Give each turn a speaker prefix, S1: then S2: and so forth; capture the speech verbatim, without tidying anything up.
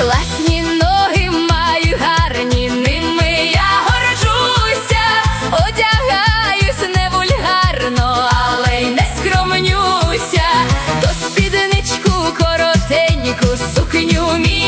S1: Класні ноги маю гарні, ними я горджуся. Одягаюсь не вульгарно, але й не скромнюся. То спідничку коротеньку, сукню мій